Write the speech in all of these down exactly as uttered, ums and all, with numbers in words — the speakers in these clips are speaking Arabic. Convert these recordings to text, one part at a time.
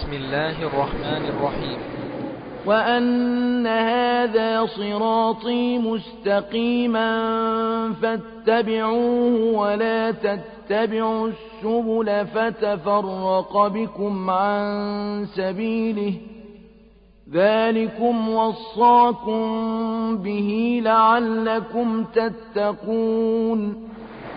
بسم الله الرحمن الرحيم. وأن هذا صراطي مستقيما فاتبعوه ولا تتبعوا السبل فتفرق بكم عن سبيله ذلكم وصاكم به لعلكم تتقون.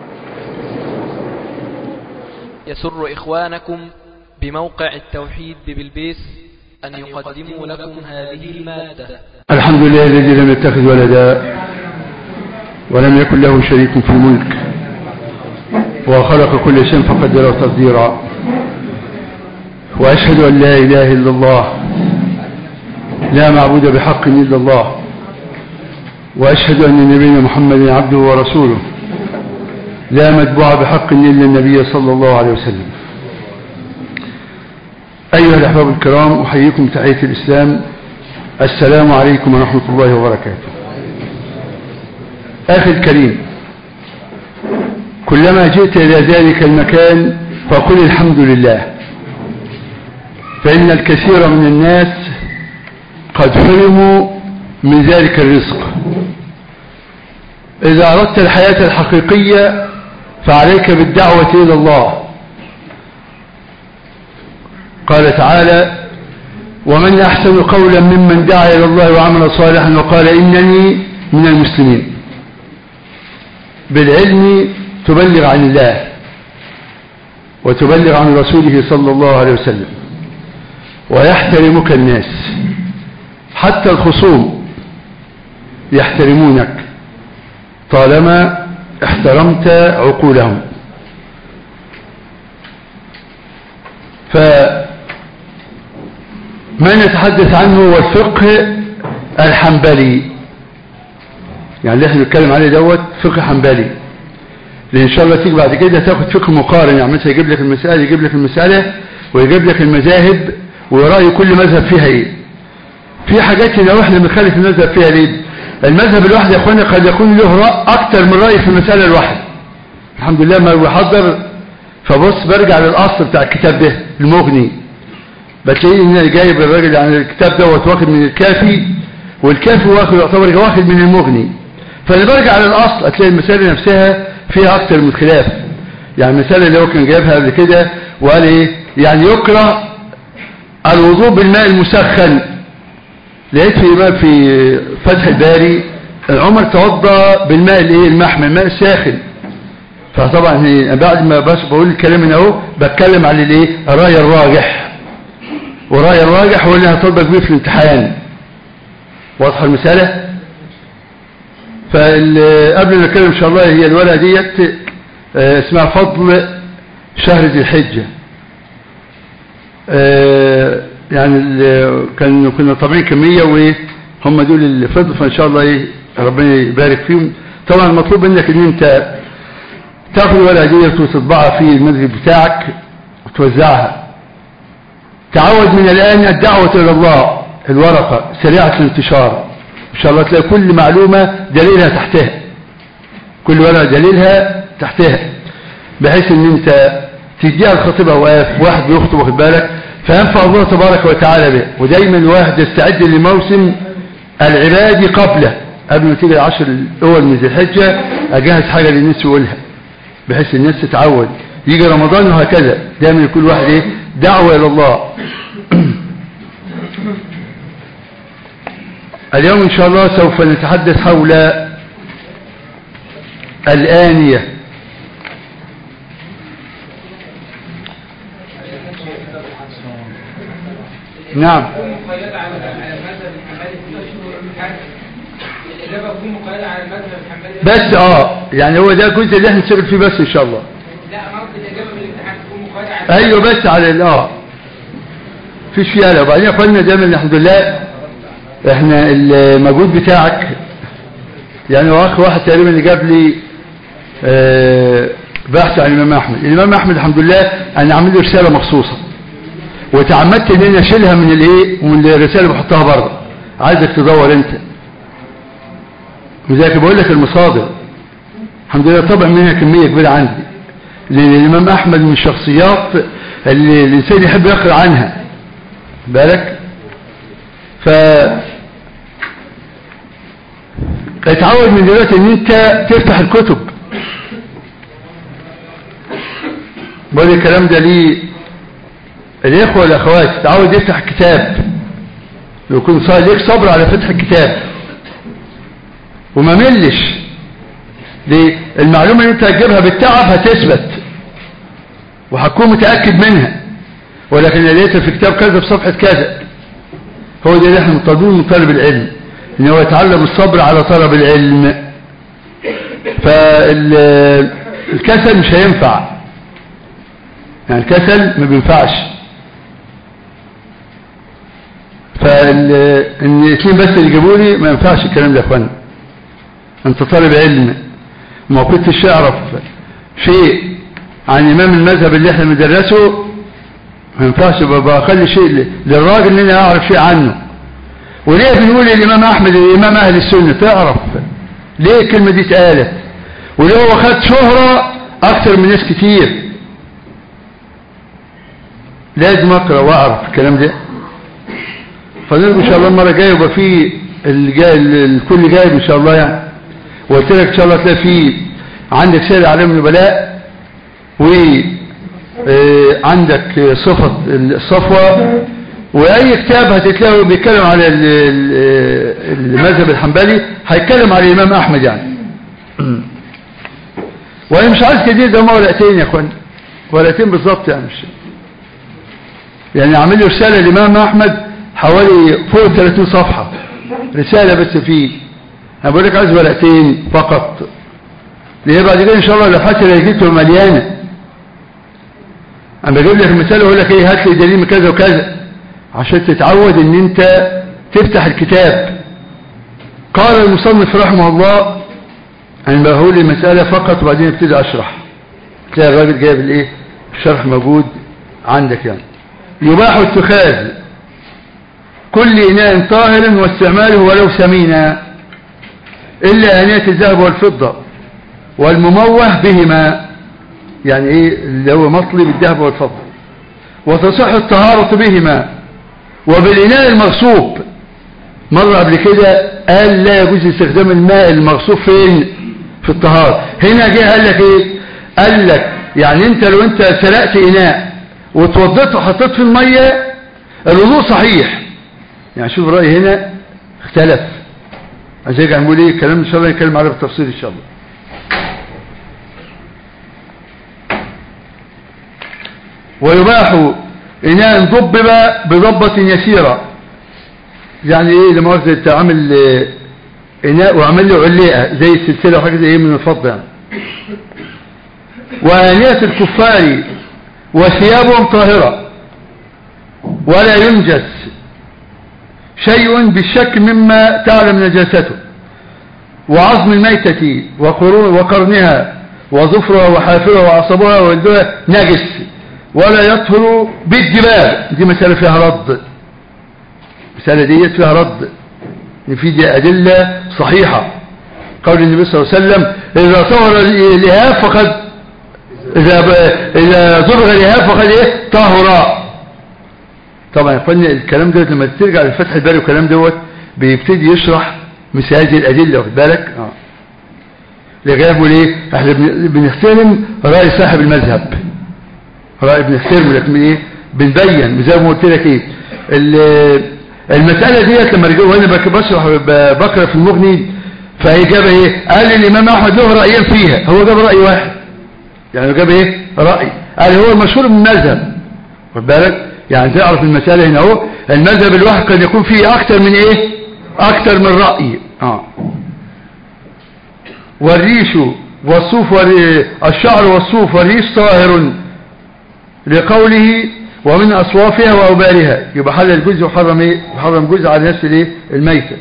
يسر إخوانكم بموقع التوحيد ببلبيس أن يقدموا لكم هذه المادة. الحمد لله الذي لم يتخذ ولدا ولم يكن له شريك في الملك وخلق كل شيء فقدره تقديرا، وأشهد أن لا إله إلا الله لا معبود بحق إلا الله، وأشهد أن نبينا محمد عبده ورسوله لا متبوع بحق إلا النبي صلى الله عليه وسلم. أيها الأحباب الكرام، أحييكم تحية الإسلام، السلام عليكم ورحمة الله وبركاته. أخي الكريم، كلما جئت إلى ذلك المكان فقل الحمد لله، فإن الكثير من الناس قد حرموا من ذلك الرزق. إذا أردت الحياة الحقيقية فعليك بالدعوة إلى الله. قال تعالى: ومن أحسن قولا ممن دعا إلى الله وعمل صالحا وقال إنني من المسلمين. بالعلم تبلغ عن الله وتبلغ عن رسوله صلى الله عليه وسلم، ويحترمك الناس، حتى الخصوم يحترمونك طالما احترمت عقولهم. فما نتحدث عنه هو الفقه الحنبلي، يعني اللي احنا نتكلم عليه دوت فقه حنبلي، لان شاء الله تيجي بعد كده تاخد فقه مقارن، يعني مثلا يجيب لك المسألة يجيب لك المسألة ويجيب لك المذاهب ورأي كل مذهب فيها ايه. في حاجات لو احنا بنخالف المذهب فيها ليه؟ المذهب الواحد يا اخوانا قد يكون له رأي اكتر من رأي في المسألة الواحدة. الحمد لله ما بحضر فبص برجع للاصل بتاع الكتاب ده المغني، بتلاقي ان جايب الراجل عن الكتاب دوت واخد من الكافي، والكافي واخد يعتبر واخد من المغني، فانا برجع للاصل هتلاقي المسألة نفسها فيها اكتر من خلاف. يعني المسألة اللي هو كان جايبها قبل كده وقال ايه؟ يعني يكره الوضوء بالماء المسخن. لقيت في إمام في فتح الباري عمر توضى بالماء الايه المحمى، الماء الساخن. فطبعا بعد ما بس بقول الكلام هنا اهو بتكلم على الايه الراي الراجح، والراي الراجح هو اللي هطلبك بيه في الامتحان. واضحه المساله؟ فقبل ما نتكلم ان شاء الله هي الورقه ديت اسمها فضل شهر ذي الحجه. يعني كان كنا طابعين كميه وهم دول الفضل، فان شاء الله ايه ربنا يبارك فيهم. طبعا المطلوب منك ان انت تاخذ الورقه ديت وتطبعها في المسجد بتاعك وتوزعها. تعود من الان الدعوه الى الله، الورقه سريعه الانتشار ان شاء الله تلاقي كل معلومه دليلها تحتها، كل ورقه دليلها تحتها، بحيث ان انت تديها الخطيبه واقف واحد بيخطب واخد بالك فينفع الله تبارك وتعالى به. ودايما الواحد يستعد لموسم العباد قبله، قبل ما تيجي العشر الاول من ذي الحجه اجهز حاجه للناس يقولها بحيث الناس تتعود. يجي رمضان وهكذا دايما يكون واحد ايه دعوه الى الله. اليوم ان شاء الله سوف نتحدث حول الآنية. نعم بس اه يعني هو ده الجزء اللي احنا نشتغل فيه بس ان شاء الله. لا مرض الاجابه بالامتحان تكون مقيده على ايوه بس على اه فيش فيها. وبعدين يا اخوانا دايما الحمد لله احنا المجهود بتاعك يعني هو اخ واحد تقريبا اللي جاب لي آه بحث عن الامام احمد. الامام احمد الحمد لله انا عامل له رساله مخصوصه وتعمدت ان انا اشيلها من الايه ومن الرساله بحطها بره، عايزك تدور انت. وزيك بقول لك المصادر الحمد لله طبعا منها كميه كبيره عندي، لان الامام احمد من الشخصيات اللي الانسان يحب يقرا عنها بالك. ف اتعود من دلوقتي ان انت تفتح الكتب. بقول الكلام ده ليه الاخوة والاخوات، تعود يفتح الكتاب ويكون صار ليك صبر على فتح الكتاب وما ملش. ليه؟ المعلومة اللي انت هتجيبها بالتعب هتثبت وهتكون متأكد منها، ولكن اللي لقيتها في كتاب كذا في صفحة كذا. هو ده اللي احنا مطالبين من طالب العلم، ان هو يتعلم الصبر على طلب العلم. فالكسل مش هينفع، يعني الكسل ما بينفعش. فالاثنين بس اللي جابوني ما ينفعش الكلام ده يا اخوانا. انت طالب علم ما كنتش تعرف شيء عن امام المذهب اللي احنا بندرسه، ما ينفعش بأقل شيء للراجل ان انا اعرف شيء عنه. وليه بنقول الامام احمد الامام اهل السنة؟ تعرف ليه الكلمة دي اتقالت، وليه هو خد شهرة اكتر من ناس كتير. لازم اقرأ واعرف الكلام ده. فنرجو ان شاء الله المرة الجاية يبقى في الجاي الكل جايب ان شاء الله يعني. وقلت لك ان شاء الله تلاقي في عندك سير اعلام النبلاء، وعندك صفة الصفوة، واي كتاب هتتلاقيه بيتكلم على المذهب الحنبلي هيتكلم على الامام احمد يعني. وانا مش عايز جديد، ده ورقتين يا اخوان، ورقتين بالظبط يعني. مش يعني اعمل له رسالة الامام احمد حوالي فوق ثلاثين صفحة رسالة بس فيه. انا بقول لك عايز ورقتين فقط، ليه بعد كده ان شاء الله اللوحات اللي جبتها مليانه. انا بجيب لك مثال واقول لك ايه، هات لي دليل من كذا وكذا عشان تتعود ان انت تفتح الكتاب. قال المصنف رحمه الله، انا بقول المساله فقط وبعدين ابتدي اشرح. تلاقي الراجل جايب الايه الشرح موجود عندك يعني. يباح اتخاذ كل اناء طاهر واستعماله ولو ثمينا الا انية الذهب والفضة والمموه بهما، يعني ايه اللي هو مطلي بالذهب والفضة، وتصح الطهارة بهما وبالإناء المغصوب. مرة قبل كده قال لا يجوز استخدام الماء المغصوب فين؟ في الطهارة. هنا جه قال لك ايه؟ قال لك يعني انت لو انت سرقت اناء وتوضيت وحطيت في المية الوضوء صحيح. يعني شوف الرأي هنا اختلف. عشان كده هنقول ايه الكلام ان شاء الله نتكلم عليه بالتفصيل ان شاء الله. ويباح إناء ضبب بضبة يسيرة، يعني ايه لما وقت تعمل إناء وعمل له علقة زي السلسلة وحاجة زي ايه من الفضة يعني. وآنية الكفار وثيابهم طاهرة ولا ينجس شيء بالشك مما تعلم نجاسته، وعظم الميتة وقرنها وظفرها وحافرها وعصبها وولدها نجس ولا يطهر بالدباغ. دي مسألة فيها رد، مسألة دي فيها رد، في دي أدلة صحيحة. قول النبي صلى الله عليه وسلم إذا طهر الإهاب فقد إذا إذا ضبغ الإهاب فقد إيه طهر. طبعا يا اخواني الكلام ده لما ترجع لفتح الباري والكلام دوت بيبتدي يشرح مثل هذه الأدلة، واخد بالك؟ اه لغايه ليه احنا بنحترم رأي صاحب المذهب، رأي بنحترمه، لكن ايه بنبين زي ما قلت لك ايه المسألة ديت. لما رجعوا وانا بشرح بقرا في المغني فهي جاب ايه، قال الامام احمد له رأيين فيها، هو جاب رأي واحد يعني، جاب ايه رأي قال هو المشهور من المذهب، واخد بالك؟ يعني تعرف المسألة هنا اهو المذهب الواحد قد يكون فيه اكتر من ايه اكتر من رأي. اه والريش والصوف والشعر والصوف والريش طاهر لقوله ومن أصوافها وأوبارها، يبقى حل الجزء وحرم ايه وحرم جزء على نفس الايه الميتة.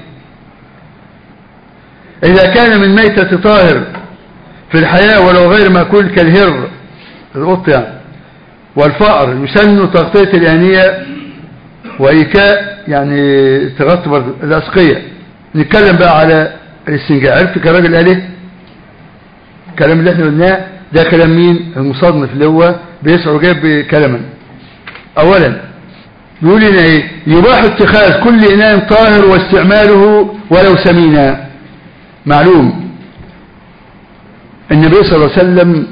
إذا كان من ميتة طاهر في الحياة ولو غير مأكول كالهر القط يعني والفأر يسن تغطية الآنية وإيكاء يعني تغطي الأسقية. نتكلم بقى على الاستنجاء. عرفت كراجل قال ايه الكلام اللي احنا قلناه ده؟ كلام مين؟ المصنف اللي هو بيسعى جاب كلاما. اولا بيقول لنا ايه؟ يباح اتخاذ كل اناء طاهر واستعماله ولو سمينا. معلوم النبي صلى الله عليه وسلم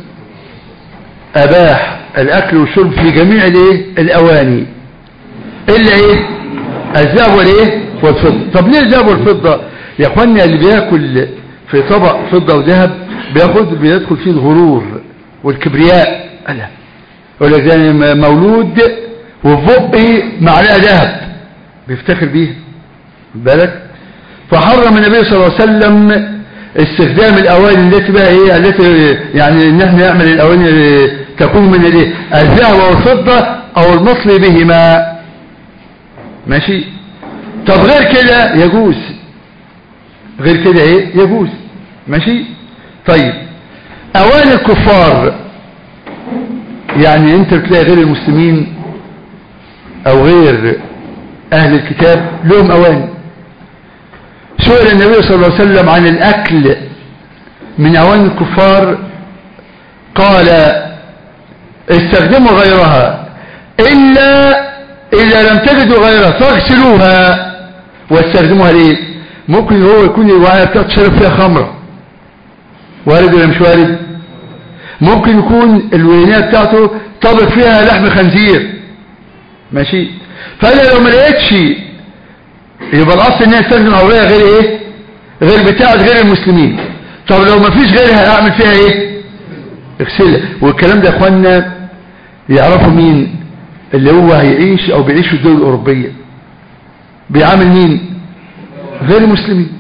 اباح الاكل والشرب في جميع الايه الاواني الا ايه الذهب والايه والفضه. طب ليه الذهب والفضه يا اخوانا؟ اللي بياكل في طبق فضه وذهب بياخد بيدخل فيه الغرور والكبرياء. لا يقول لك ده مولود وفي بقي معلقه ذهب بيفتخر بيها بالك. فحرم النبي صلى الله عليه وسلم استخدام الاواني التي بقى ايه التي يعني ان احنا نعمل الاواني تكون من الايه الذهب والفضه او المصلي بهما. ماشي. طب غير كده يجوز، غير كده ايه يجوز. ماشي. طيب اواني الكفار يعني انت بتلاقي غير المسلمين او غير اهل الكتاب لهم اواني. سئل النبي صلى الله عليه وسلم عن الاكل من اواني الكفار قال استخدموا غيرها الا اذا لم تجدوا غيرها فاغسلوها واستخدموها. ليه؟ ممكن هو يكون الوعاء بتاعته شرب فيها خمره، وارد ولا مش وارد؟ ممكن يكون الوينيه بتاعته طبخ فيها لحم خنزير. ماشي. فانا لو ما لقيتش يبقى الاصل ان استخدم اوعيه غير ايه غير بتاعه غير المسلمين. طب لو ما فيش غيرها اعمل فيها ايه اغسلها. والكلام ده يا اخوانا يعرفوا مين اللي هو هيعيش او بيعيش في الدول الاوروبيه بيعامل مين غير المسلمين.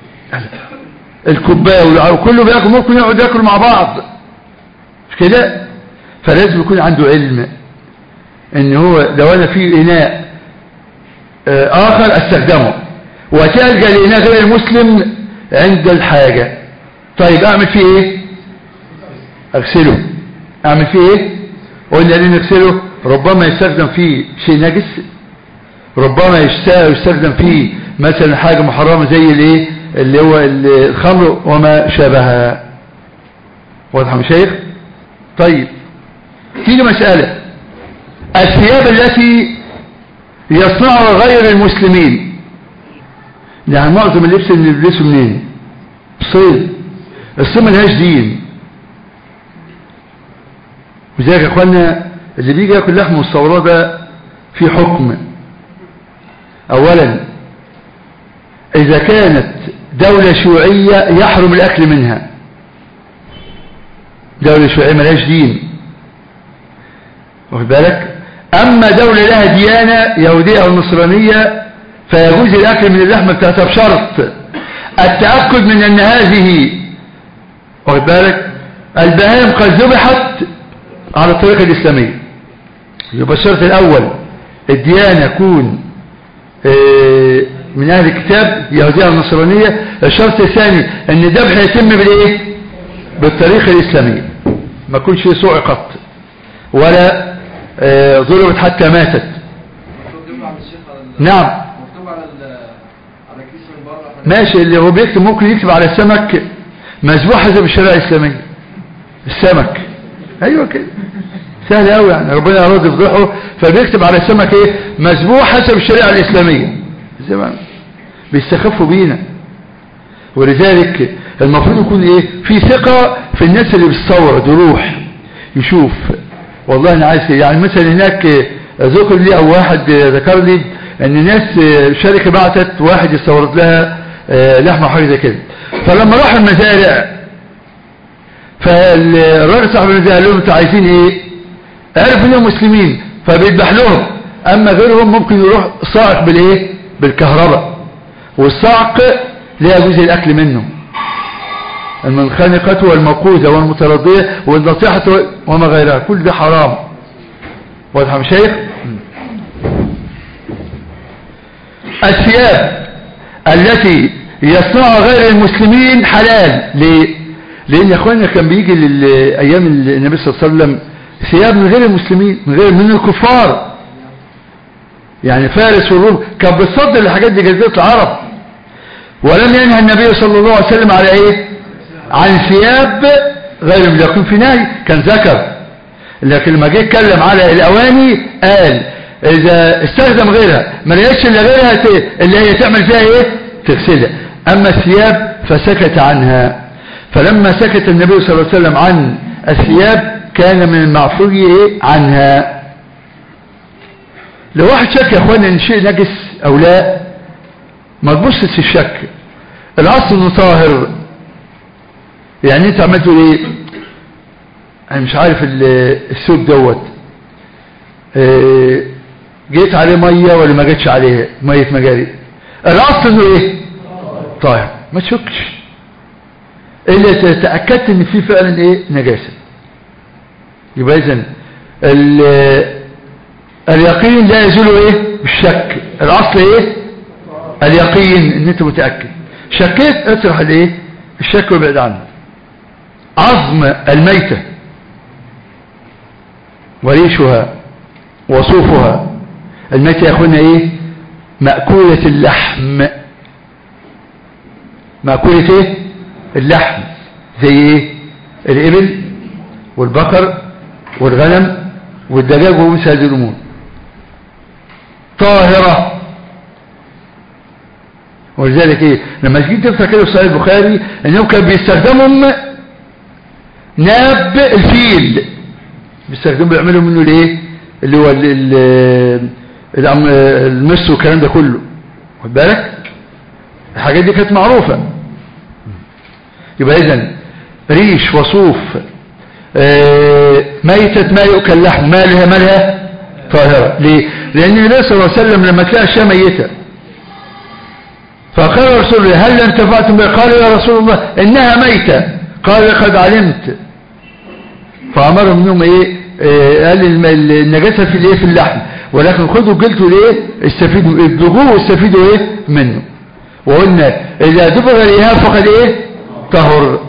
الكوبايه وكله بياكل ممكن يقعد ياكل مع بعض مش كده. فلازم يكون عنده علم ان هو لو انا في اناء اخر استخدمه وتلقى الاناء غير المسلم عند الحاجة. طيب اعمل فيه ايه اغسله. اعمل فيه ايه قلنا ليه نغسله؟ ربما يستخدم فيه شيء نجس، ربما يستخدم فيه مثلا حاجة محرمة زي الايه اللي هو الخمر وما شابهها. واضح يا شيخ؟ طيب تيجي مسألة الثياب التي يصنعها غير المسلمين. يعني معظم اللبس اللي بيلبسه منين؟ الصيد. الصيد ملهاش دين. وذلك يا اخوانا اللي بيجي ياكل لحم مستورده في حكم. اولا اذا كانت دولة شيوعية يحرم الاكل منها. دولة شيوعية ملهاش دين واخد بالك. اما دولة لها ديانة يهودية او نصرانية فيجوز الاكل من اللحمة بتاعتها بشرط التأكد من ان هذه واخد بالك البهائم قد ذبحت على الطريقة الاسلامية. يبقى الشرط الاول الديانة يكون من اهل الكتاب يهودية او نصرانية. الشرط الثاني ان الذبح يتم بالايه بالطريقة الاسلامية ما يكونش صعقت ولا ضربت حتى ماتت. نعم مكتوب على على كيس من بره ماشي. اللي هو بيكتب ممكن يكتب على السمك مذبوح حسب الشريعة الإسلامية. السمك ايوه كده سهل قوي يعني ربنا اراد يفضحه فبيكتب على السمك ايه مذبوح حسب الشريعة الإسلامية. زمان بيستخفوا بينا. ولذلك المفروض يكون ايه في ثقة في الناس اللي بتصور يروح يشوف والله انا عايز يعني مثلا هناك ذكر لي او واحد ذكر لي ان ناس شركة بعتت واحد يستورد لها لحمة حاجة زي كده. فلما راح المزارع فالراجل صاحب المزارع قال لهم انتوا عايزين ايه؟ عرفوا انهم مسلمين فبيذبح لهم. اما غيرهم ممكن يروح صاعق بالايه؟ بالكهرباء. والصعق لا يجوز الاكل منه. المنخنقة والموقوذة والمترضية والنطيحة وما غيرها كل ده حرام. واضح يا شيخ؟ الثياب التي يصنعها غير المسلمين حلال. ليه؟ لان يا اخوانا كان بيجي ايام النبي صلى الله عليه وسلم ثياب من غير المسلمين من غير من الكفار. يعني فارس والروم كان بتصدر الحاجات دي جزيرة العرب. ولم ينهى النبي صلى الله عليه وسلم على ايه عن ثياب غير لكن في نهي كان ذكر. لكن لما جه يتكلم على الاواني قال اذا استخدم غيرها ما لقيتش الا غيرها اللي هي تعمل فيها ايه تغسلها. اما الثياب فسكت عنها، فلما سكت النبي صلى الله عليه وسلم عن الثياب كان من المعفو عنها. لو واحد شك يا اخوانا ان شيء نجس او لا ما تبصش الشك، الاصل انه طاهر. يعني انت عملت ايه؟ انا مش عارف الثوب دوت اه جيت عليه ميه ولا ما جيتش عليه ميه مجاري، الاصل انه ايه طاهر ما تشكش الا تاكدت ان فيه فعلا ايه نجاسه. يبقى اذا اليقين لا يزول ايه بالشك، الاصل ايه اليقين ان انت متاكد. شكيت اطرح الايه الشك وابعد عنه. عظم الميته وريشها وصوفها، الميته يا اخوانا ايه مأكولة اللحم، مأكولة ايه اللحم زي ايه الابل والبقر والغنم والدجاج ومثل هذه الامور طاهرة. ولذلك ايه لما جيت تفتح كده في صحيح البخاري انهم كانوا بيستخدموا ناب الفيل، بيستخدموا بيعملوا منه الايه اللي هو المس والكلام ده كله، خد بالك الحاجات دي كانت معروفة. يبقى اذن ريش وصوف ميتة ما يؤكل لحم مالها مالها طاهرة. ليه؟ لأن النبي صلى الله عليه وسلم لما تلاقي أشياء ميتة فقال رسول الله هل انتفعتم بها؟ قال يا رسول الله إنها ميتة. قال قد علمت. فأمرهم منهم إيه آه قال النجاسة في الإيه في اللحم، ولكن خذوا جلته ليه استفيدوا ابلغوه واستفيدوا إيه منه. وقلنا إذا دبغ الإيهاب فقد إيه طهر.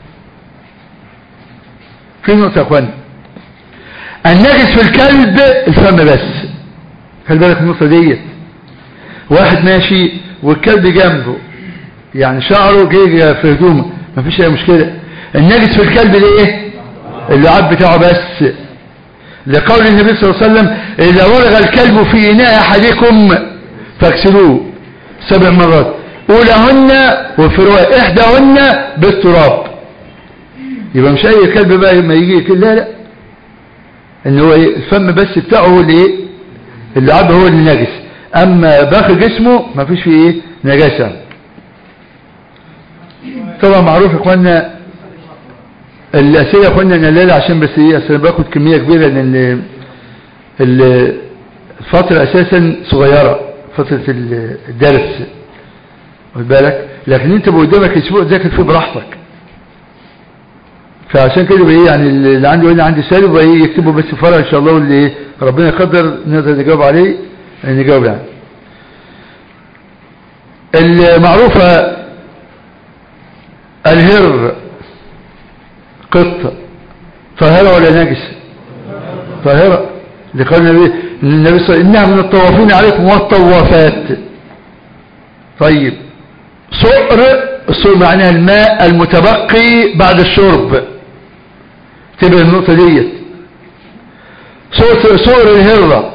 في نقطة يا اخوان، النجس في الكلب الفم بس، خلي بالك النقطة ديت. واحد ماشي والكلب جنبه يعني شعره جاي في هدومه مفيش اي مشكلة، النجس في الكلب الايه اللعاب بتاعه بس، لقول النبي صلى الله عليه وسلم اذا ولغ الكلب في اناء احدكم فاغسلوه سبع مرات اولهن وفي رواية احداهن بالتراب. يبقى مش اي كلب بقى ما يجي كده، لا لا ان هو ايه الفم بس بتاعه هو اللي ايه اللعاب هو اللي نجس، اما باقي جسمه ما فيش فيه ايه نجاسه. طبعا معروف يا اخوانا الاسئله يا اخوانا انا الليله عشان بس ايه اصل باخد كميه كبيره لان الفتره اساسا صغيره فتره الدرس خد بالك، لكن انت قدامك اسبوع تذاكر فيه براحتك. فعشان كده بقى يعني اللي عنده هنا عندي سالب بقى يكتبه بس فرع ان شاء الله، واللي ربنا يقدر نقدر نجاوب عليه نجاوب يعني. المعروفة الهر قطة طاهرة ولا نجس؟ طاهرة، لقال النبي النبي صلى الله عليه وسلم انها من الطوافين عليكم والطوافات. طيب صقر، الصقر معناها الماء المتبقي بعد الشرب، تبقى النقطة ديت. صقر الهرة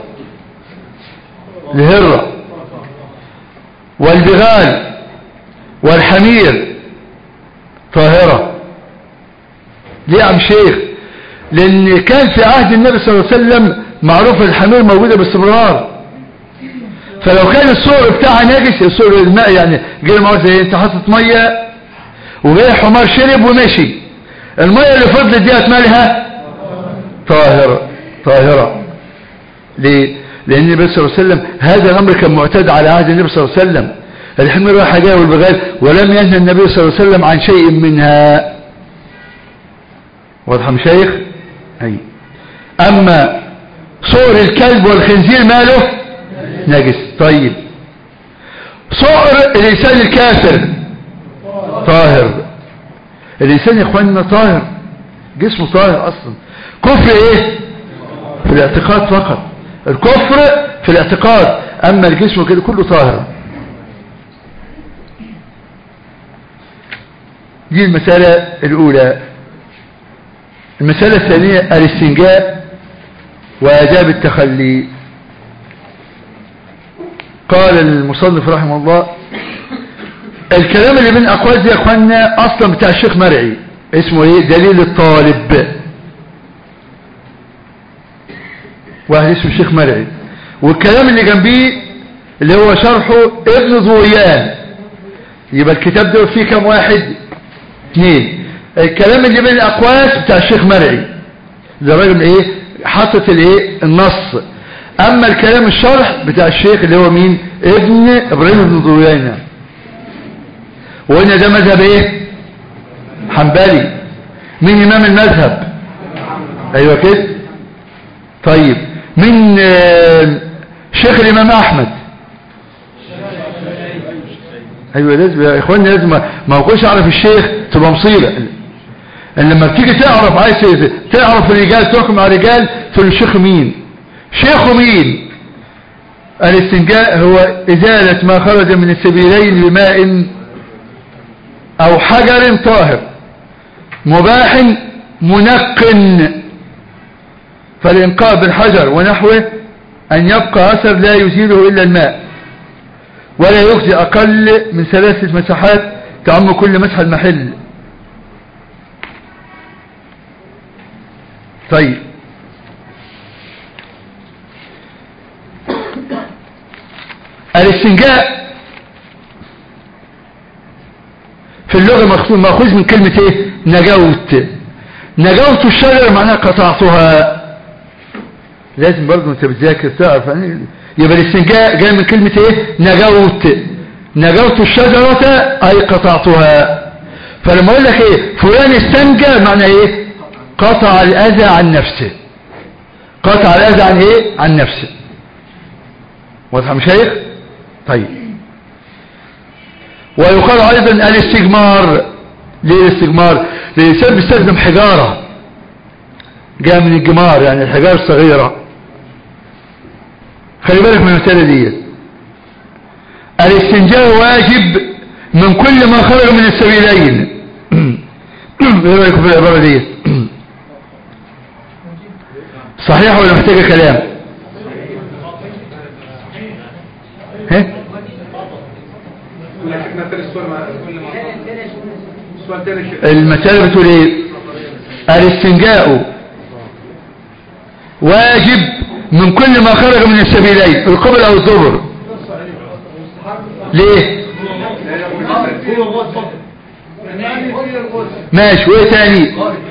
الهرة والبغال والحمير طاهرة. ليه يا عم شيخ؟ لان كان في عهد النبي صلى الله عليه وسلم معروف الحمير موجودة باستمرار، فلو كان الصقر بتاعها نجس، الصقر الماء يعني جاي معاه زي انت حاطط ميه وجاي حمار شرب ومشي، الميه اللي فضلت ديت مالها طاهره طاهره. ليه؟ لان النبي صلى الله عليه وسلم هذا الامر كان معتاد على عهد النبي صلى الله عليه وسلم، الحمير رايحه جايه والبغال، ولم ينهى النبي صلى الله عليه وسلم عن شيء منها. واضح يا مشايخ؟ اي. اما صقر الكلب والخنزير ماله نجس. طيب صقر الانسان الكافر طاهر، الانسان يا اخواننا طاهر جسمه طاهر اصلا. كفر ايه في الاعتقاد فقط، الكفر في الاعتقاد، اما الجسم كده كله طاهر. دي المسألة الاولى. المسألة الثانية الاستنجاء وآداب التخلي. قال المصنف رحمه الله الكلام اللي بين أقوال دي يا أخوانا أصلا بتاع الشيخ مرعي اسمه ايه؟ دليل الطالب. واحد اسمه الشيخ مرعي. والكلام اللي جنبيه اللي هو شرحه ابن ضويان. يبقى الكتاب ده فيه كم واحد؟ اثنين. الكلام اللي بين الأقواس بتاع الشيخ مرعي ده راجل ايه حاطط الايه النص. اما الكلام الشرح بتاع الشيخ اللي هو مين؟ ابن ابراهيم بن ضويان. وقلنا ده مذهب ايه؟ حنبلي. مين امام المذهب؟ ايوه كده. طيب مين آه شيخ الامام احمد؟ ايوه لازم يا اخواني لازم ما اقولش اعرف الشيخ تبقى مصيبه. ان لما بتيجي تعرف عايز تعرف الرجال تحكم على الرجال تقول الشيخ مين؟ شيخه مين؟ الاستنجاء هو ازاله ما خرج من السبيلين بماء او حجر طاهر مباح منقن. فالإنقاء بالحجر ونحوه أن يبقى أثر لا يزيله إلا الماء ولا يجزي أقل من ثلاثة مساحات تعم كل مسح المحل. طيب الاستنجاء في اللغة مأخوذ من كلمة ايه؟ نجوت. نجوت الشجرة معناها قطعتها. لازم برضو انت بتذاكر تعرف يعني. يبقى الاستنجاء جاي من كلمة ايه؟ نجوت. نجوت الشجرة اي قطعتها. فلما اقول لك ايه فلان استنجى معنى ايه؟ قطع الاذى عن نفسه. قطع الاذى عن ايه؟ عن نفسه. واضح يا مشايخ؟ طيب ويقال ايضا الاستجمار. ليه الاستجمار؟ الانسان بيستخدم حجارة جاء من الجمار يعني الحجارة الصغيرة. خلي بالك من المسألة دي. الاستنجاء واجب من كل ما خرج من السبيلين. ايه رايكم في العبارة دي؟ صحيح ولا محتاجة كلام؟ ها؟ المسألة بتقول ايه؟ الاستنجاء واجب من كل ما خرج من السبيلين القبل او الدبر. ليه؟ ماشي. وايه تاني؟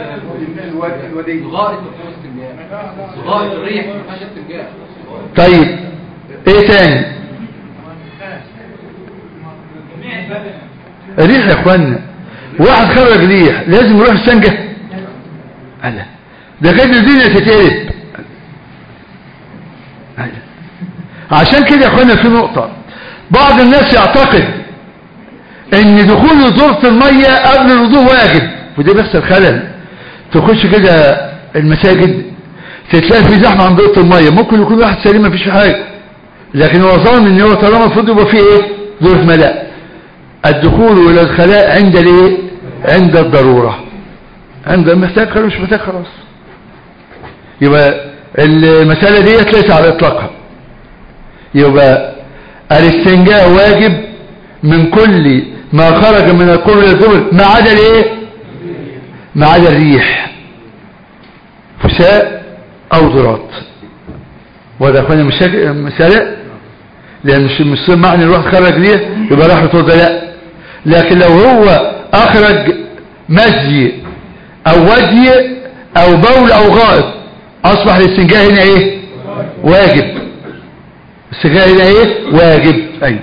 طيب ايه تاني؟ الريح يا اخوانا. واحد خرج ريح لازم يروح السنجة؟ لا ده كده الدنيا تتقلب. عشان كده يا اخوانا في نقطة بعض الناس يعتقد ان دخول دورة المية قبل الوضوء واجب وده بيحصل خلل. تخش كده المساجد تتلاقي في زحمة عن دورة المية ممكن يكون واحد سليم ما فيش حاجة لكن هو ظن ان هو طالما المفروض يبقى فيه ايه دورة ملاء. الدخول الى الخلاء عند الايه عند الضرورة. عند المحتاج خلاص مش محتاج خلاص. يبقى المسألة دي ليس على اطلاقها. يبقى الاستنجاء واجب من كل ما خرج من القبل الدبر ما عدا الايه ما عدا الريح فساء او ضرات. وده اخواني مسألة لان مش مش معنى الواحد خرج ريح يبقى راح يتوضا لا. لكن لو هو اخرج مزي او ودي او بول او غائط اصبح الاستنجاء هنا ايه واجب. الاستنجاء هنا ايه واجب. اي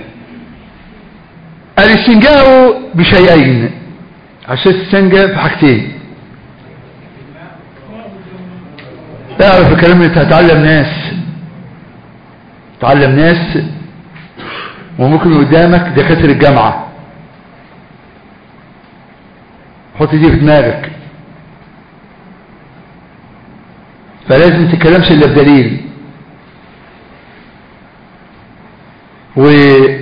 الاستنجاء بشيئين عشان تستنجى في حاجتين. تعرف الكلام اللي هتعلم ناس تعلم ناس وممكن قدامك دكاتره الجامعة. حط دي في دماغك. فلازم تتكلمش الا بدليل. وهذا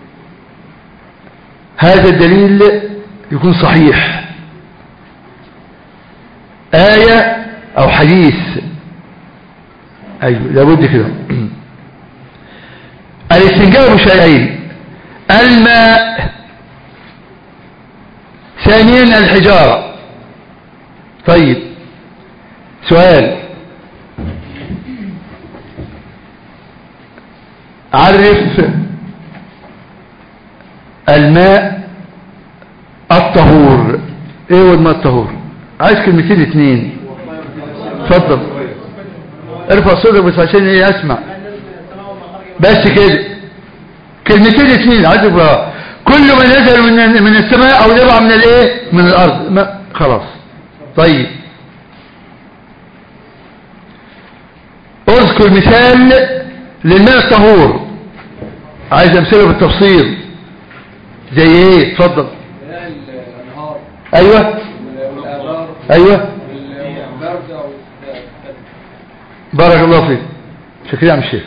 الدليل يكون صحيح آية او حديث. ايوه لابد كده. الاستنجاء بشيئين: الماء، ثانيا الحجارة. طيب سؤال: عرف الماء الطهور. ايه هو الماء الطهور؟ عايز كلمتين اتنين. اتفضل ارفع صوتك بس عشان ايه اسمع بس كده. كلمتين اتنين عايز ابقى كل ما نزل من من السماء او نبع من الايه من الارض ما خلاص. طيب اذكر مثال للماء الطهور. عايز امثله بالتفصيل زي ايه؟ اتفضل. الانهار. ايوه والابار. ايوه والبرد او بارك الله فيك. شكرا يا عم الشيخ.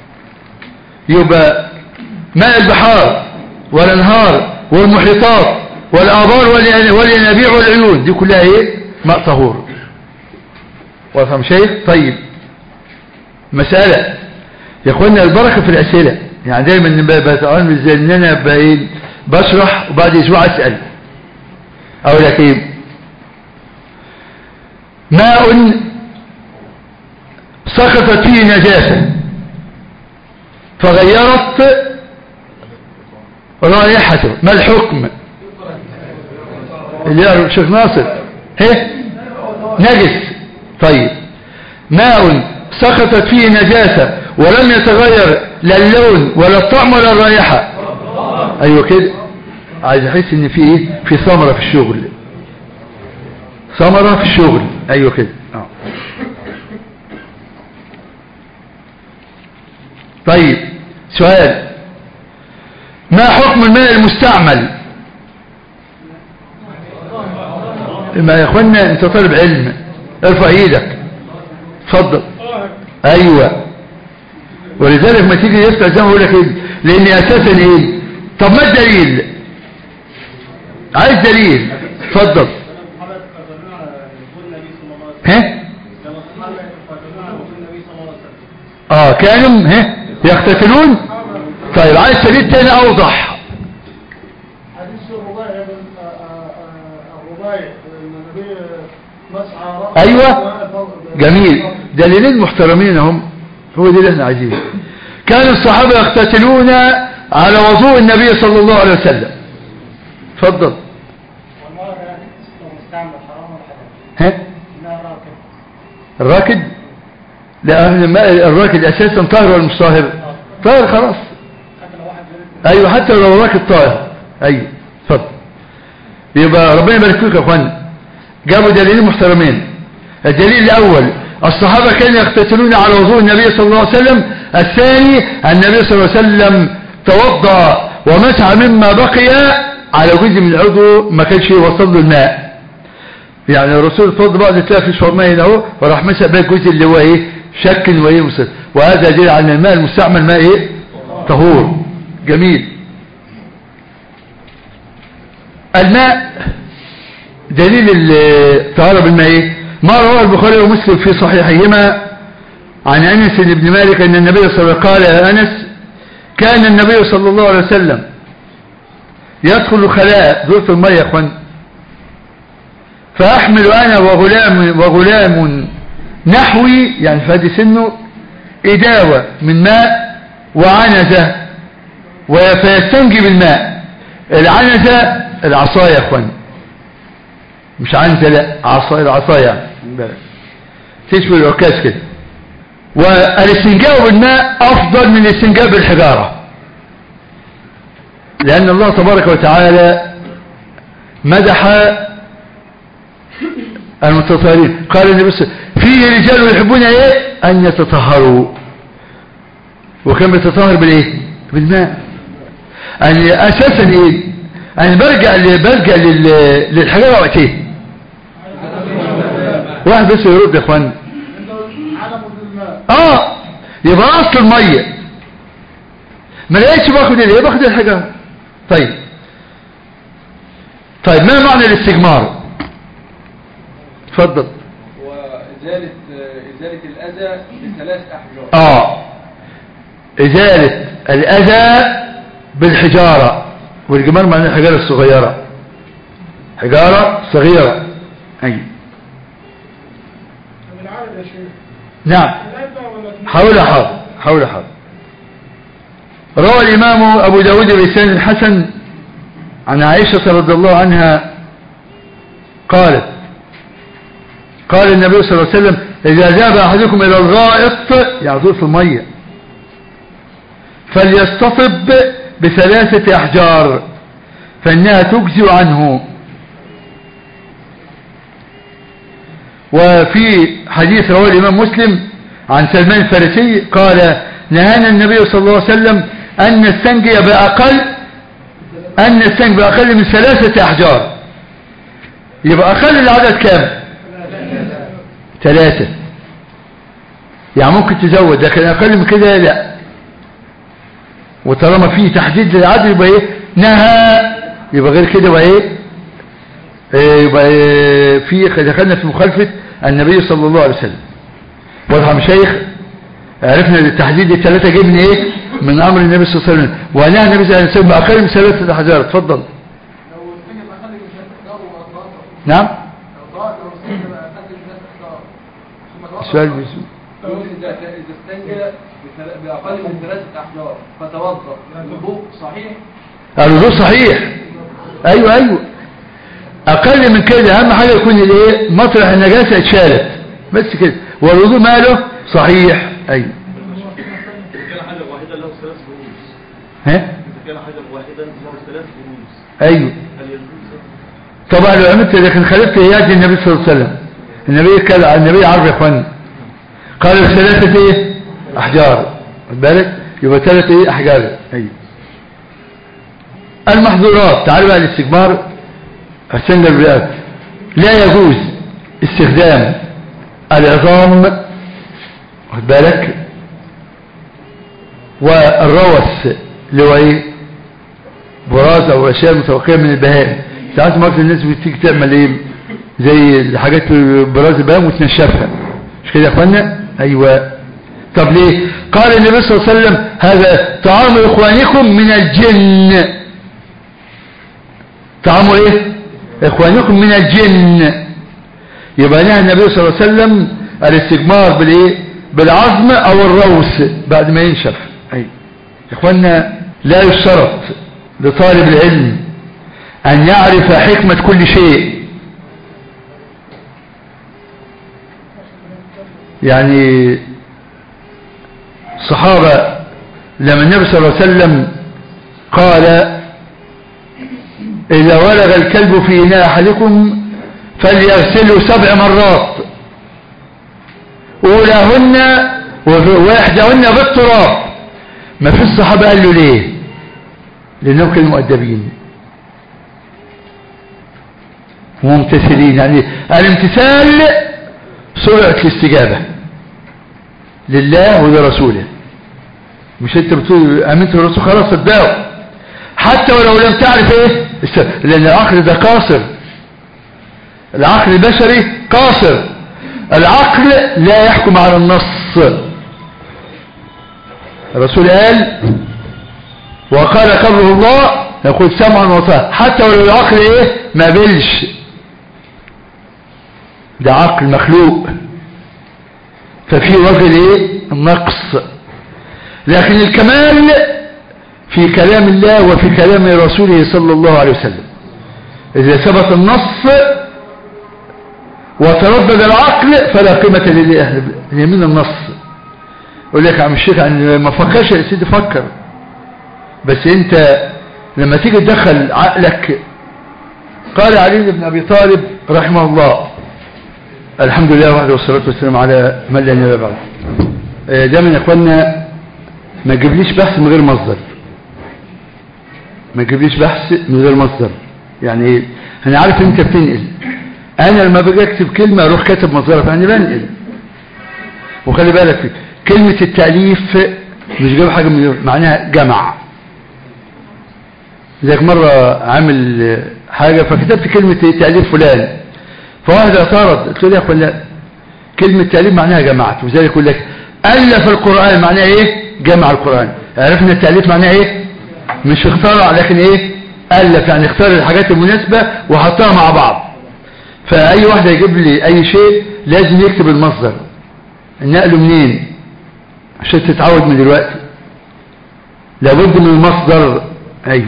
يبقى ماء البحار والانهار والمحيطات والابار والينابيع والعيون دي كلها ايه؟ ماء طهور. وافهم شيخ؟ طيب مسألة يا اخوانا، البركة في الاسئلة. يعني دايما بتعامل زي ان انا بشرح وبعد اسبوع اسأل او لك ايه؟ ماء سقطت فيه نجاسة فغيرت رائحته، ما الحكم؟ اللي يعرف الشيخ ناصر هي نجس. طيب ماء سقطت فيه نجاسة ولم يتغير لا اللون ولا الطعم ولا الرائحة. ايوه كده. عايز احس ان في ايه؟ في ثمرة في الشغل، ثمرة في الشغل. ايوه كده. اه طيب سؤال: ما حكم الماء المستعمل؟ ما يا اخوانا انت طالب علم، ارفع ايدك. اتفضل. ايوه. ولذلك ما تيجي يفتح زي ما اقول لك ايه، لان اساسا ايه؟ طب ما الدليل؟ عايز دليل. اتفضل. ها اه كانوا ها يختتلون. طيب عايز دليل تاني اوضح. ايوه جميل. دليلين محترمين هم، هو دي اللي احنا عايزينه. كان الصحابه يختتلون على وضوء النبي صلى الله عليه وسلم. اتفضل. ها الراكد؟ لا الراكد اساسا طاهر ولا مش طاهر؟ طاهر خلاص. ايوه حتى لو راكد طاهر. ايوه اتفضل. يبقى ربنا يبارك فيك يا اخوانا. جابوا دليلين محترمين. الدليل الاول الصحابه كانوا يختتلون على وضوء النبي صلى الله عليه وسلم. الثاني النبي صلى الله عليه وسلم توضأ ومسح مما بقي على جزء من العضو ما كانش يوصل له الماء. يعني الرسول فضل بعض تلاقي في شرب ماء اهو وراح مسح بقى الجزء اللي هو ايه شكل وايه مصر. وهذا دليل على الماء المستعمل ماء ايه طهور. جميل. الماء دليل الطهارة بالماء ايه؟ ما رواه البخاري ومسلم في صحيحهما عن انس بن مالك ان النبي صلى الله عليه وسلم قال: يا انس كان النبي صلى الله عليه وسلم يدخل خلاء ذات الماء يا اخوان، فاحمل انا وغلام وغلام نحوي يعني فادي سنه اداوة من ماء وعنزة فيستنجي بالماء. العنزة العصاية يا اخوان، مش عنزة لا عصاية، العصاية تشبه العكاز كده. والاستنجاء بالماء افضل من الاستنجاء بالحجارة، لان الله تبارك وتعالى مدح المتطهرين. قال النبي صلى الله عليه وسلم: فيه رجال يحبون ايه ان يتطهروا. وكان بيتطهر بالايه؟ بالماء. يعني اساسا ايه؟ انا برجع برجع للحجاره وقتين. واحد بس يرد يا اخوان. اه يبقى اصل الميه ما لقيتش باخد الايه؟ باخد الحجاره. طيب طيب ما معنى الاستجمار؟ اتفضل. وازاله ازاله الاذى بثلاث احجار. اه إزالة الأذى بالحجارة، والجمار معناه الحجارة الصغيرة، حجارة صغيرة. أي نعم. حول حاضر حول حاضر. روى الإمام أبو داود بإسناد الحسن عن عائشة رضي الله عنها قالت قال النبي صلى الله عليه وسلم إذا ذهب أحدكم إلى الغائط يعطيه في المية فليستصب بثلاثة أحجار فإنها تجزي عنه. وفي حديث رواه الإمام مسلم عن سلمان الفارسي قال نهانا النبي صلى الله عليه وسلم أن نستنجي بأقل أن نستنجي بأقل من ثلاثة أحجار. يبقى أقل العدد كام؟ ثلاثة. يعني ممكن تزود لكن أقل من كده لا. وطالما فيه تحديد للعدد يبقى ايه نهى، يبقى غير كده يبقى ايه يبقى إيه في دخلنا في مخالفة النبي صلى الله عليه وسلم. واضح يا مشايخ؟ عرفنا التحديد الثلاثة جاي من ايه؟ من امر النبي صلى الله عليه وسلم. ونهى النبي صلى الله عليه وسلم باقل من ثلاثة احجار. اتفضل. نعم. السؤال بيسمع. إذا استنجى بأقل من ثلاثة أحجار فتوضأ الوضوء صحيح؟ الوضوء صحيح. أيوة أيوة. أقل من كده أهم حاجة يكون الإيه مطرح النجاسة اتشالت بس كده، والوضوء ماله صحيح. أيوة. كان حاجة واحدة له ثلاث بروز. ها؟ كان حاجة واحدة له ثلاث بروز. أيوة. طبعا لو عملت لكن خالفت إياد النبي صلى الله عليه وسلم. النبي كان النبي عرف يا اخوان قال ثلاثة ايه احجار بالك يبقى ثلاثة ايه احجار. ايوه. المحظورات تعالوا بقى الاستجمار السنجر بالأب. لا يجوز استخدام العظام واخد بالك والروس اللي هو ايه براز او اشياء متوقعه من البهائم. ساعات مرات الناس بتيجي تعمل ايه زي الحاجات براز البهائم وتنشفها مش كده يا اخوانا. ايوه. طب ليه؟ قال النبي صلى الله عليه وسلم هذا طعام اخوانكم من الجن. طعام ايه اخوانكم من الجن. يبقى نهى النبي صلى الله عليه وسلم الاستجمار بالايه بالعظم او الروس بعد ما ينشف. ايوه يا اخوانا. لا يشترط لطالب العلم ان يعرف حكمة كل شيء. يعني الصحابة لما النبي صلى الله عليه وسلم قال إذا ولغ الكلب في إناء أحدكم فليغسله سبع مرات أولاهن وإحداهن بالتراب. ما في الصحابة قال له ليه؟ لأنهم كانوا مؤدبين وممتثلين. يعني الامتثال سرعة الاستجابة لله ولرسوله. مش انت بتقول امنت بالرسول خلاص صدقوا حتى ولو لم تعرف ايه لان العقل ده قاصر. العقل البشري قاصر. العقل لا يحكم على النص. الرسول قال وقال قبله الله يقول سمعا وطاعة حتى ولو العقل ايه ما بلش. ده عقل مخلوق ففي وجه ايه النقص. لكن الكمال في كلام الله وفي كلام رسوله صلى الله عليه وسلم. إذا ثبت النص وتردد العقل فلا قيمة لليمين النص. يقول لك يا عم الشيخ يعني ما فكرش يا سيدي فكر بس انت لما تيجي تدخل عقلك. قال علي بن ابي طالب رحمه الله الحمد لله وحده والصلاة والسلام على من لا نبي بعد. دايما يا اخوانا ما تجيبليش بحث من غير مصدر. ما تجيبليش بحث من غير مصدر. يعني ايه؟ انا عارف انت بتنقل. انا لما باجي اكتب كلمه اروح كاتب مصدرها فانا بنقل. وخلي بالك فيه. كلمه التاليف مش جايب حاجه من غير معناها جمع. زيك مره عامل حاجه فكتبت كلمه تاليف فلان فواحد اعترض قلت له يا اخوان لا كلمه تاليف معناها جمعت. وذلك يقول لك الف القران معناها ايه جمع القرآن. عرفنا التأليف معناه ايه؟ مش اخترع لكن ايه؟ ألف، يعني اختار الحاجات المناسبة وحطها مع بعض. فأي واحد يجيب لي أي شيء لازم يكتب المصدر، نقله منين عشان تتعود من دلوقتي. لابد من المصدر. أيوه.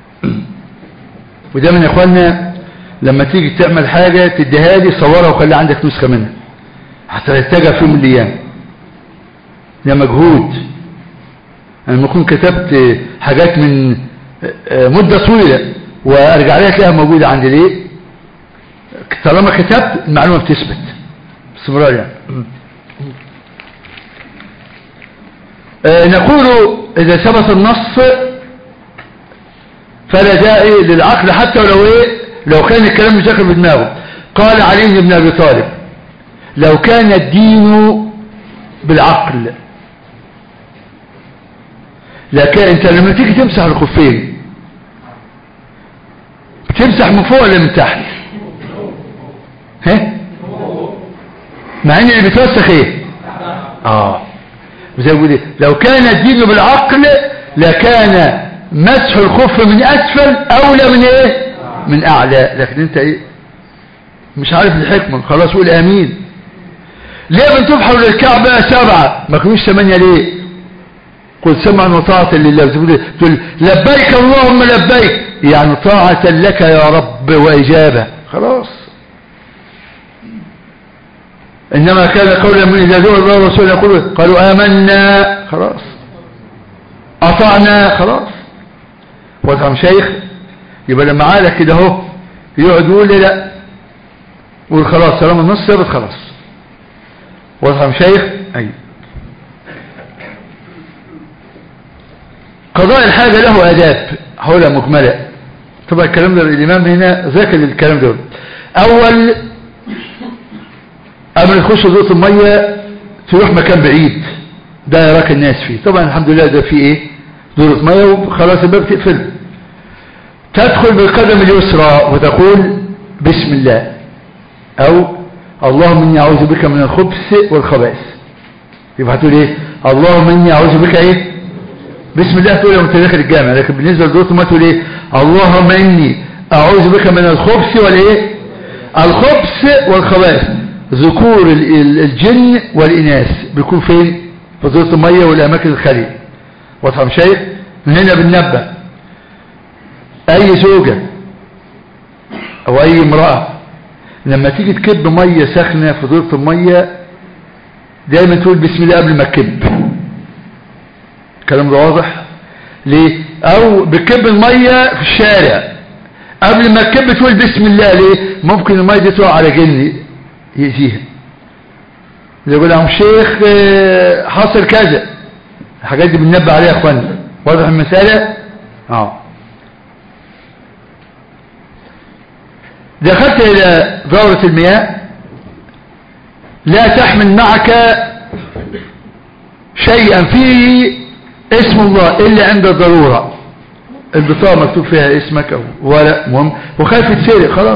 وده من إخواننا لما تيجي تعمل حاجة تديها لي صورها وخلي عندك نسخة منها حتى تحتاجها في يوم من الأيام. ده مجهود. أنا لما أكون كتبت حاجات من مدة طويلة وأرجع لها تلاقيها موجودة عندي. ليه؟ طالما كتبت المعلومة بتثبت باستمرار يعني. آه نقول إذا ثبت النص فلا داعي للعقل حتى ولو إيه لو كان الكلام مش داخل في دماغه. قال علي بن أبي طالب لو كان الدين بالعقل لكن انت لما تيجي تمسح الخفين بتمسح من فوق ولا من تحت؟ ها؟ مع ان اللي بتوسخ ايه؟ اه زي بيقول ايه لو كان الدين بالعقل لكان مسح الخف من اسفل اولى من ايه؟ من اعلى. لكن انت ايه مش عارف الحكمه خلاص قول امين. ليه بنطوف حول الكعبه سبعه ما كانوش ثمانيه ليه؟ قل سمعا وطاعة لله. تقول لبيك اللهم لبيك يعني طاعة لك يا رب وإجابة خلاص. إنما كان قولا من إذا دعوا الله ورسوله يقولوا قالوا آمنا خلاص أطعنا خلاص. وضعهم شيخ يبقى لما عالك كده اهو يقعد يقول لي لا قول خلاص سلام النص ثابت خلاص. وضعهم شيخ. أي قضاء الحاجة له آداب حولها مكملة. طبعا الكلام ده الإمام هنا ذاكر الكلام ده. أول أمر تخش دورة المية تروح مكان بعيد ده يراك الناس فيه. طبعا الحمد لله ده فيه ايه دورة مية وخلاص الباب تقفل. تدخل بالقدم اليسرى وتقول بسم الله أو اللهم إني أعوذ بك من الخبث والخبائث. يبقى هتقول ايه اللهم إني أعوذ بك ايه بسم الله تقول لما تدخل الجامع. لكن بالنسبة لدورة ما تقول ايه اللهم اني اعوذ بك من الخبث والايه الخبث والخبائث. ذكور الجن والاناث بيكون فين في دورة المية والاماكن الخالية. واضح شيء من هنا بننبه اي زوجة او اي امرأة لما تيجي تكب مية سخنة في دورة المية دايما تقول بسم الله قبل ما تكب. الكلام ده واضح ليه؟ او بتكب المية في الشارع قبل ما تكب تقول بسم الله. ليه؟ ممكن المية دي تقع على جن يأذيها. يقول لهم شيخ حاصل كذا. الحاجات دي بننبه عليها يا اخوانا. واضح المسألة؟ اه دخلت الى دورة المياه لا تحمل معك شيئا فيه اسم الله إلا عند الضرورة. البطاقة مكتوب فيها اسمك أو ورق مهم وخايف تسرق خلاص.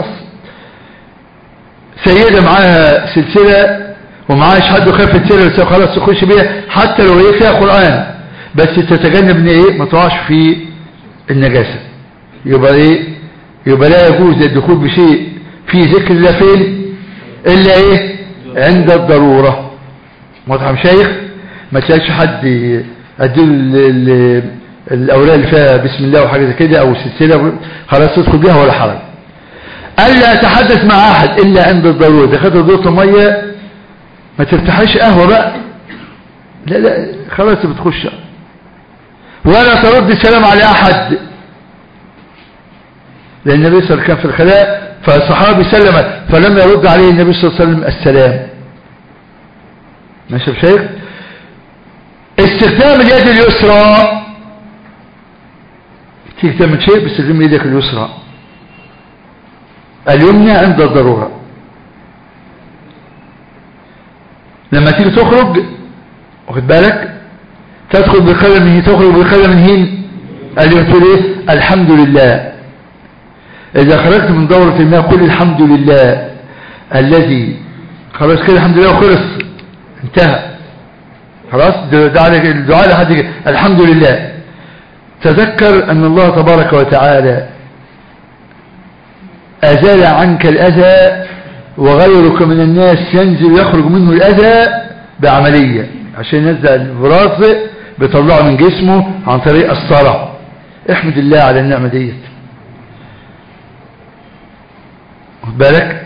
سيدة معاها سلسلة ومعاها شهادة وخايف تسرق خلاص تخش بيها حتى لو هي فيها قرآن بس تتجنب ان ايه ما تقعش في النجاسة. يبقى ايه يبقى لا يجوز الدخول بشيء في ذكر الله فين إلا ايه عند الضرورة. واضح شيخ ما تلاقيش حد اديله الاوراق اللي فيها بسم الله وحاجه زي كده او سلسله خلاص تدخل بيها ولا حرج. الا اتحدث مع احد الا عند الضروره. دخلت دورة الميه ما تفتحش قهوه بقى لا لا خلاص بتخش. ولا ترد السلام على احد لان النبي صلى الله عليه وسلم كان في الخلاء فالصحابي سلم فلم يرد عليه النبي صلى الله عليه وسلم السلام. ماشي يا شيخ. استخدام اليد اليسرى تيجي تعمل شيء باستخدام يدك اليسرى. اليمنى عند الضرورة. لما تيجي تخرج واخد بالك تدخل بالقلم من هنا تخرج بالقلم من هنا اللي بتقول ايه الحمد لله. اذا خرجت من دورة الماء قل الحمد لله الذي خلاص كده الحمد لله وخلص انتهى. خلاص الدعاء لحد الحمد لله. تذكر أن الله تبارك وتعالى أزال عنك الأذى، وغيرك من الناس ينزل يخرج منه الأذى بعملية عشان ينزل البراز بيطلعه من جسمه عن طريق الصرع. احمد الله على النعمة ديت. خد بالك،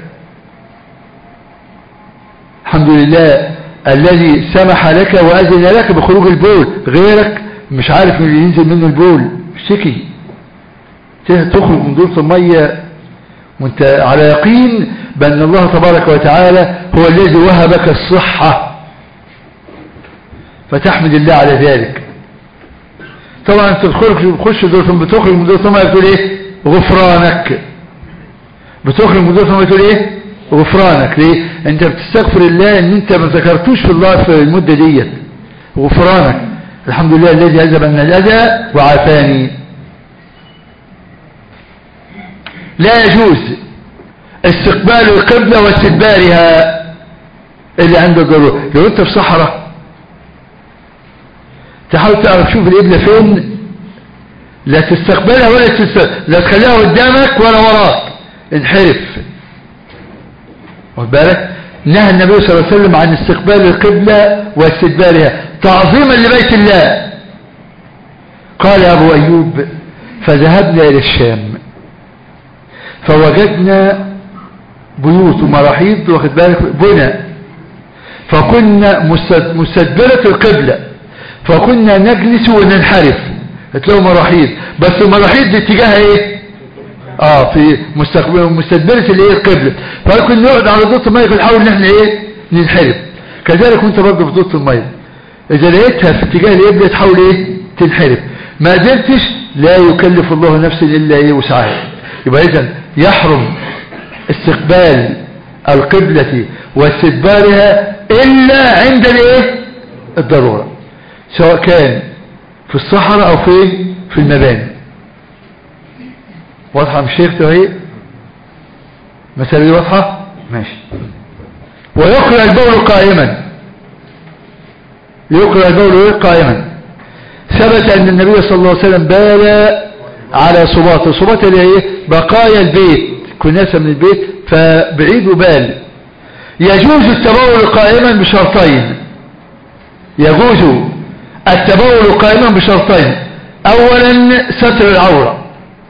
الحمد لله الذي سمح لك وأذن لك بخروج البول، غيرك مش عارف من اللي ينزل منه البول شكي، تخرج من دورة المية وانت على يقين بأن الله تبارك وتعالى هو الذي وهبك الصحة، فتحمد الله على ذلك. طبعا انت بتخش دورة، بتخرج من دورة المية بتقول ايه؟ غفرانك. بتخرج من دورة المية بتقول ايه؟ غفرانك. ليه؟ انت بتستغفر الله ان انت ما ذكرتوش في الله في المدة ديت. غفرانك، الحمد لله الذي أذهب عنا الأذى وعافاني. لا يجوز استقبال القبلة واستدبارها اللي عند الضرورة. لو انت في صحراء تحاول تعرف شوف القبلة فين، لا تستقبلها ولا تستقبل، لا تخليها قدامك ولا وراك، انحرف. واخد بالك؟ نهى النبي صلى الله عليه وسلم عن استقبال القبلة واستدبارها تعظيما لبيت الله. قال أبو أيوب: فذهبنا إلى الشام فوجدنا بيوت ومراحيض، واخد بالك، بنى، فكنا مستدبرة القبلة، فكنا نجلس وننحرف. هتلاقوا مراحيض، بس المراحيض دي اتجاهها ايه؟ اه في مستقبل مستدبرة الايه؟ القبلة. فكنا نقعد على ضوء المية ونحاول ان احنا ايه؟ ننحرف. كذلك وانت برضه في ضوء المية اذا لقيتها في اتجاه القبلة تحاول ايه؟ تنحرف. ما قدرتش لا يكلف الله نفسا الا ايه؟ وسعها. يبقى اذا يحرم استقبال القبلة واستدبارها الا عند الايه؟ الضرورة، سواء كان في الصحراء او في في المباني. واضحة مش شيخ اهي؟ مسألة دي واضحة؟ ماشي. ويقرأ البول قائما، يقرأ البول قائما. ثبت ان النبي صلى الله عليه وسلم بال على صباط، الصباط اللي هي بقايا البيت، كناسة من البيت فبعيد وبال. يجوز التبول قائما بشرطين، يجوز التبول قائما بشرطين: اولا ستر العورة،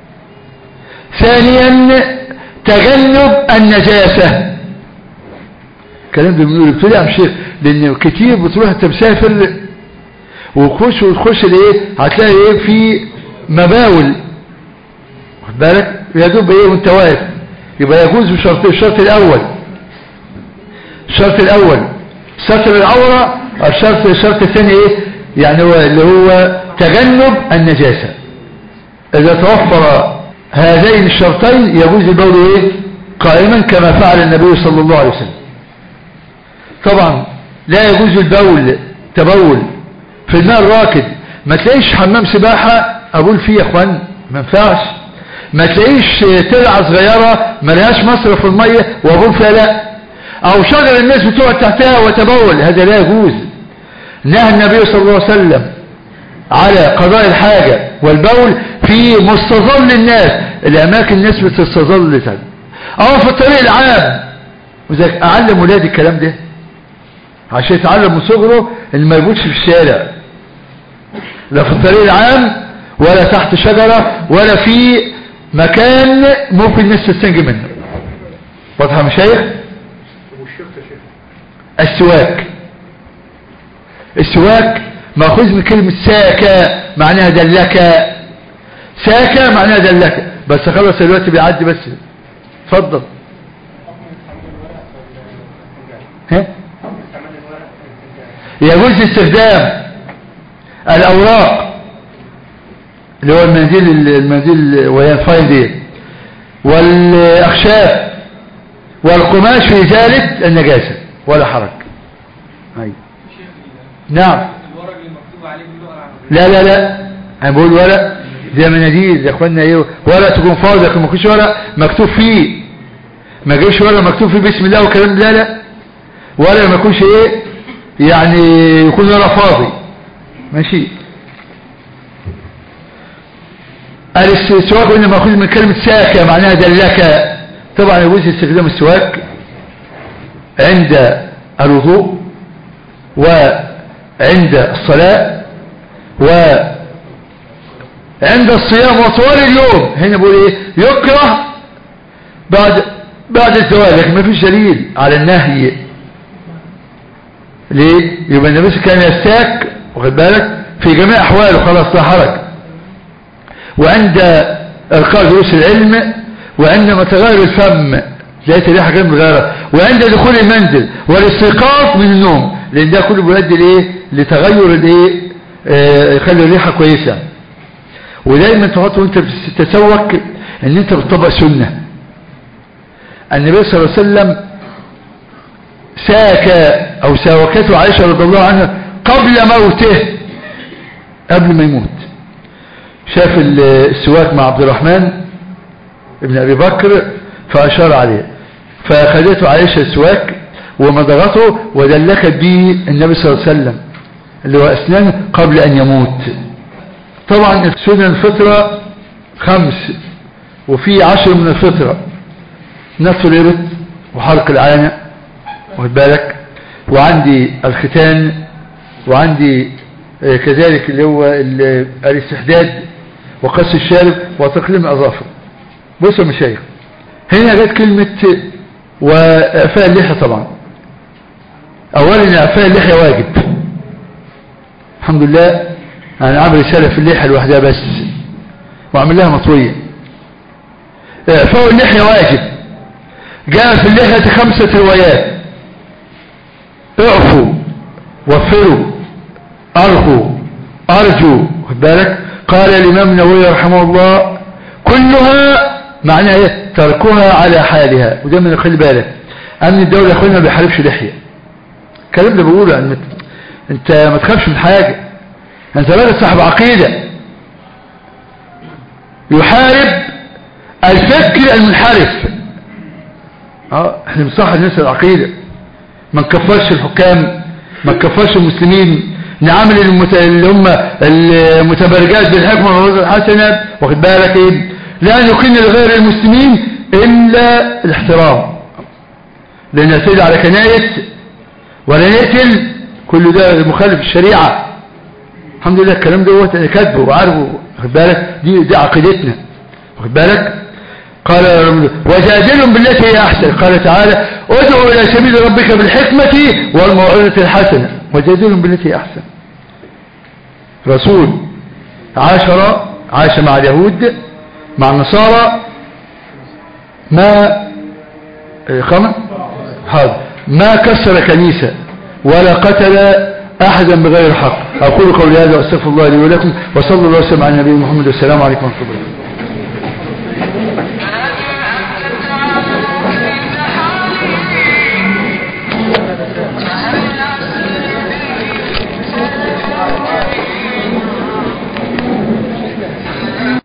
ثانيا تجنب النجاسة. الكلام ده بنقول ابتدى يا شيخ، لان كتير بتروح انت مسافر وتخش وتخش لايه؟ هتلاقي ايه؟ في مباول، واخد بالك، يا دوب ايه وانت واقف. يبقى يجوز بشرطين: الشرط الاول الشرط الاول ستر العورة، الشرط الشرط الثاني ايه؟ يعني هو اللي هو تجنب النجاسة. اذا توفر هذين الشرطين يجوز البول ايه؟ قائما، كما فعل النبي صلى الله عليه وسلم. طبعا لا يجوز البول تبول في الماء الراكد. ما تلاقيش حمام سباحة ابول فيه يا اخوان، ما ينفعش. ما تلاقيش ترعة صغيرة ما لهاش مصرف في المية وابول فيها، لا. او شجر الناس بتقعد تحتها وتبول، هذا لا يجوز. نهى النبي صلى الله عليه وسلم على قضاء الحاجة والبول في مستظل الناس، الاماكن الناس بتستظل تاني، او في الطريق العام. وذلك اعلم ولادي الكلام ده عشان يتعلم من صغره ان ما يبولش في الشارع، لا في الطريق العام ولا تحت شجرة ولا في مكان ممكن الناس تستنجي منه. واضحة مشايخ؟ السواك، السواك ماخوذ من كلمة ساكا معناها دلكا، ساكا معناها دلكا. بس خلص الوقت بيعدي، بس اتفضل. ها؟ يجوز استخدام الأوراق اللي هو المناديل المناديل وهي الفاين دي والأخشاب والقماش في إزالة النجاسة ولا حرج. أي نعم. لا لا لا أنا بقول ورق زي مناديل يا اخوانا، ايه ورق تكون فاضي، لكن ما يكونش ورق مكتوب فيه، ما جايش ورق مكتوب فيه بسم الله وكلام، لا لا، ورق ما يكونش ايه يعني يكون ورا فاضي ماشي. السواك قلنا مأخوذ من كلمة ساكة معناها دلك. طبعا يجوز استخدام السواك عند الوضوء وعند الصلاة وعند الصيام وطوال اليوم. هنا بقول ايه يكره بعد بعد الزواج، لكن ما فيش دليل على النهي. ليه؟ يبقى النبي كان يستاك واخد بالك في جميع احواله خلاص لا حرج، وعند القاء دروس العلم، وعندما تغير الفم لقيت ريحه غير متغيره، وعند دخول المنزل والاستيقاظ من النوم، لان ده كله بيؤدي لايه؟ لتغير الايه؟ آه يخلي الريحه كويسه. ودايما تحط وانت بتتسوق ان انت بتطبق سنه. النبي صلى الله عليه وسلم ساك او ساوكته عائشه رضي الله عنها قبل موته، قبل ما يموت شاف السواك مع عبد الرحمن ابن ابي بكر فاشار عليه، فاخذته عائشه السواك ومضغته ودلكت به النبي صلى الله عليه وسلم اللي هو اسنانه قبل ان يموت. طبعا سنن الفطره خمس، وفي عشر من الفطره: نتف الابط وحلق العانه واخد بالك، وعندي الختان، وعندي كذلك اللي هو الاستحداد وقص الشارب وتقليم الاظافر. بصوا يا مشايخ، هنا جت كلمه واعفاء اللحيه. طبعا اولا اعفاء اللحيه واجب، الحمد لله. انا عامل رساله في اللحيه لوحدها بس واعمل لها مطويه. اعفاء اللحيه واجب، جاء في اللحيه خمسه روايات: اعفوا، وفروا، ارخوا، ارجوا. خد بالك. قال الامام النووي رحمه الله: كلها معناها ايه؟ تركها على حالها. وده من خلي بالك امن الدوله يا اخوانا ما بيحاربش لحيه. الكلام ده بقوله ان انت ما تخافش من حاجه، انت راجل صاحب عقيده. يحارب الفكر المنحرف. اه احنا بنصحح الناس العقيده، ما نكفرش الحكام، ما نكفرش المسلمين، نعامل اللي هم المتبرجات بالحكمه والموعظه الحسنه واخد بالك ايه؟ لا نقيم لغير المسلمين الا الاحترام، لا نعتدي على كنائس ولا نقتل، كل ده مخالف الشريعه. الحمد لله الكلام دوت انا كاتبه وعارفه واخد بالك، دي دي عقيدتنا واخد بالك. قال وجادلهم بالتي هي احسن. قال تعالى: ادعو الى سبيل ربك بالحكمه والموعظه الحسنه وجادلهم بالتي هي احسن. رسول عاشر عاش مع اليهود مع النصارى ما خمس هذا ما كسر كنيسه ولا قتل احدا بغير حق. اقول قولي هذا واستغفر الله لي ولكم، وصلى الله وسلم على النبي محمد، والسلام عليكم ورحمه الله.